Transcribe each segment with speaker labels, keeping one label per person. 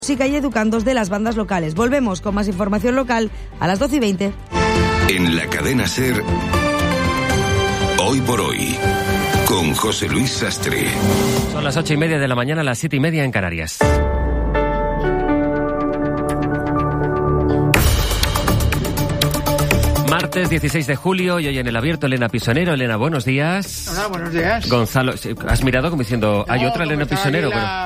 Speaker 1: Música y educandos de las bandas locales. Volvemos con más información local a las 12:20.
Speaker 2: En la cadena SER, Hoy por Hoy, con José Luis Sastre.
Speaker 3: Son las 8:30 de la mañana, las 7:30 en Canarias. Martes 16 de julio y hoy en El Abierto Elena Pisonero. Elena, buenos días.
Speaker 4: Hola, buenos días.
Speaker 3: Gonzalo, ¿has mirado como diciendo, hay otra Elena Pisonero?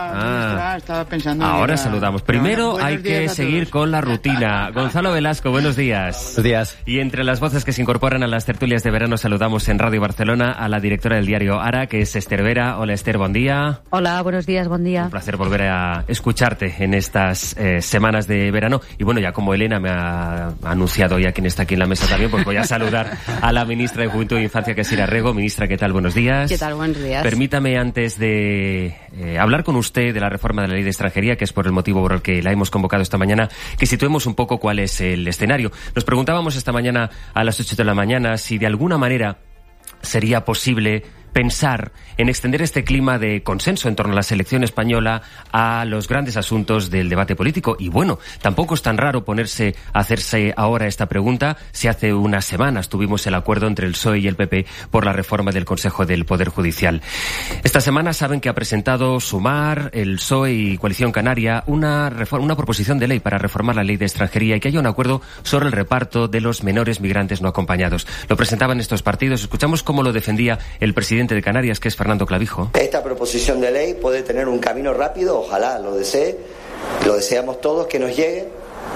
Speaker 4: Estaba pensando.
Speaker 3: Ahora saludamos. Primero hay que seguir con la rutina. Gonzalo Velasco, buenos días.
Speaker 5: Buenos días.
Speaker 3: Y entre las voces que se incorporan a las tertulias de verano saludamos en Radio Barcelona a la directora del diario Ara, que es Esther Vera. Hola Esther, buen día.
Speaker 6: Hola, buenos días, buen día.
Speaker 3: Un placer volver a escucharte en estas semanas de verano. Y bueno, ya como Elena me ha anunciado ya quien está aquí en la mesa también, pues voy a saludar a la ministra de Juventud e Infancia, que es Ira Rego. Ministra, ¿qué tal? Buenos días.
Speaker 6: ¿Qué tal? Buenos días.
Speaker 3: Permítame, antes de hablar con usted de la reforma de la Ley de Extranjería, que es por el motivo por el que la hemos convocado esta mañana, que situemos un poco cuál es el escenario. Nos preguntábamos esta mañana a las 8 de la mañana si de alguna manera sería posible pensar en extender este clima de consenso en torno a la selección española a los grandes asuntos del debate político. Y bueno, tampoco es tan raro hacerse ahora esta pregunta si hace unas semanas tuvimos el acuerdo entre el PSOE y el PP por la reforma del Consejo del Poder Judicial. Esta semana saben que ha presentado Sumar, el PSOE y Coalición Canaria una proposición de ley para reformar la Ley de Extranjería y que haya un acuerdo sobre el reparto de los menores migrantes no acompañados. Lo presentaban estos partidos. Escuchamos cómo lo defendía el presidente de Canarias, que es Fernando Clavijo.
Speaker 7: Esta proposición de ley puede tener un camino rápido, ojalá lo desee, lo deseamos todos, que nos llegue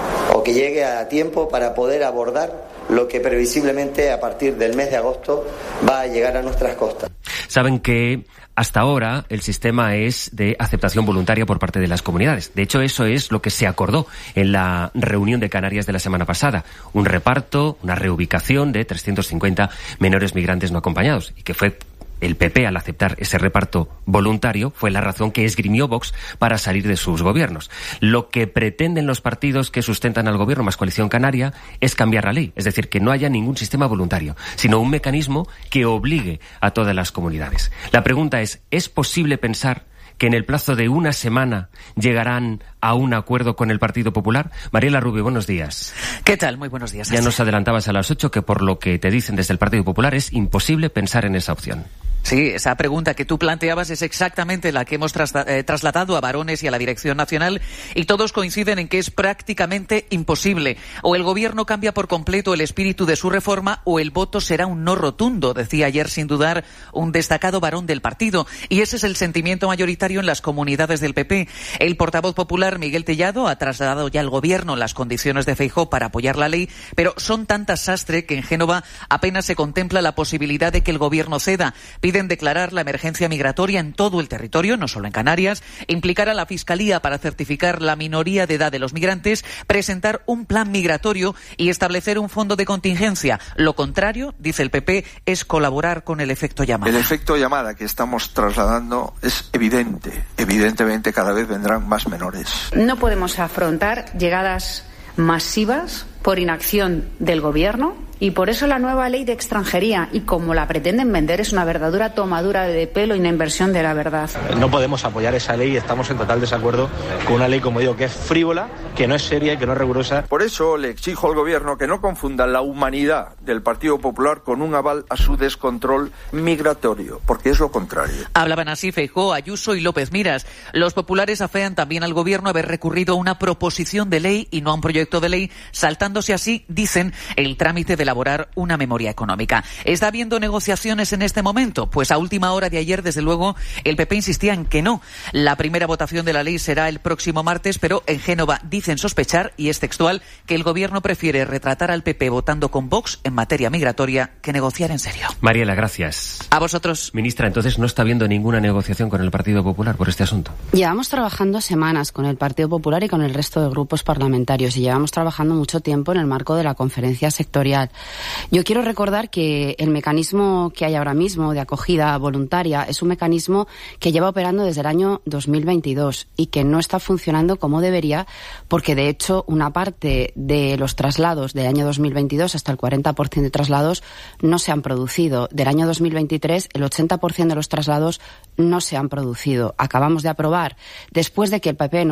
Speaker 7: o que llegue a tiempo para poder abordar lo que previsiblemente a partir del mes de agosto va a llegar a nuestras costas.
Speaker 3: Saben que hasta ahora el sistema es de aceptación voluntaria por parte de las comunidades. De hecho, eso es lo que se acordó en la reunión de Canarias de la semana pasada. Un reparto, una reubicación de 350 menores migrantes no acompañados, y que fue el PP, al aceptar ese reparto voluntario, fue la razón que esgrimió Vox para salir de sus gobiernos. Lo que pretenden los partidos que sustentan al gobierno más Coalición Canaria es cambiar la ley, es decir, que no haya ningún sistema voluntario, sino un mecanismo que obligue a todas las comunidades. La pregunta ¿es posible pensar que en el plazo de una semana llegarán a un acuerdo con el Partido Popular? Mariela Rubio, buenos días.
Speaker 8: ¿Qué tal? Muy buenos días.
Speaker 3: Ya nos adelantabas a las 8 que por lo que te dicen desde el Partido Popular es imposible pensar en esa opción.
Speaker 8: Sí, esa pregunta que tú planteabas es exactamente la que hemos trasladado a varones y a la Dirección Nacional, y todos coinciden en que es prácticamente imposible. O el Gobierno cambia por completo el espíritu de su reforma o el voto será un no rotundo, decía ayer sin dudar un destacado varón del partido. Y ese es el sentimiento mayoritario en las comunidades del PP. El portavoz popular, Miguel Tellado, ha trasladado ya al Gobierno las condiciones de Feijóo para apoyar la ley, pero son tantas, Sastre, que en Génova apenas se contempla la posibilidad de que el Gobierno ceda. Piden declarar la emergencia migratoria en todo el territorio, no solo en Canarias, implicar a la Fiscalía para certificar la minoría de edad de los migrantes, presentar un plan migratorio y establecer un fondo de contingencia. Lo contrario, dice el PP, es colaborar con el efecto llamada.
Speaker 9: El efecto llamada que estamos trasladando es evidente. Evidentemente cada vez vendrán más menores.
Speaker 10: No podemos afrontar llegadas masivas por inacción del Gobierno. Y por eso la nueva ley de extranjería, y como la pretenden vender, es una verdadera tomadura de pelo y una inversión de la verdad.
Speaker 5: No podemos apoyar esa ley y estamos en total desacuerdo con una ley, como digo, que es frívola, que no es seria y que no es rigurosa.
Speaker 9: Por eso le exijo al Gobierno que no confunda la humanidad del Partido Popular con un aval a su descontrol migratorio, porque es lo contrario.
Speaker 8: Hablaban así Feijóo, Ayuso y López Miras. Los populares afean también al Gobierno haber recurrido a una proposición de ley y no a un proyecto de ley, saltándose así, dicen, el trámite de elaborar una memoria económica. ¿Está habiendo negociaciones en este momento? Pues a última hora de ayer, desde luego, el PP insistía en que no. La primera votación de la ley será el próximo martes, pero en Génova dicen sospechar, y es textual, que el Gobierno prefiere retratar al PP votando con Vox en materia migratoria que negociar en serio.
Speaker 3: Mariela, gracias.
Speaker 8: A vosotros.
Speaker 3: Ministra, entonces no está habiendo ninguna negociación con el Partido Popular por este asunto.
Speaker 6: Llevamos trabajando semanas con el Partido Popular y con el resto de grupos parlamentarios, y llevamos trabajando mucho tiempo en el marco de la conferencia sectorial. Yo quiero recordar que el mecanismo que hay ahora mismo de acogida voluntaria es un mecanismo que lleva operando desde el año 2022 y que no está funcionando como debería, porque de hecho una parte de los traslados del año 2022, hasta el 40% de traslados, no se han producido. Del año 2023, el 80% de los traslados no se han producido. Acabamos de aprobar, después de que el PP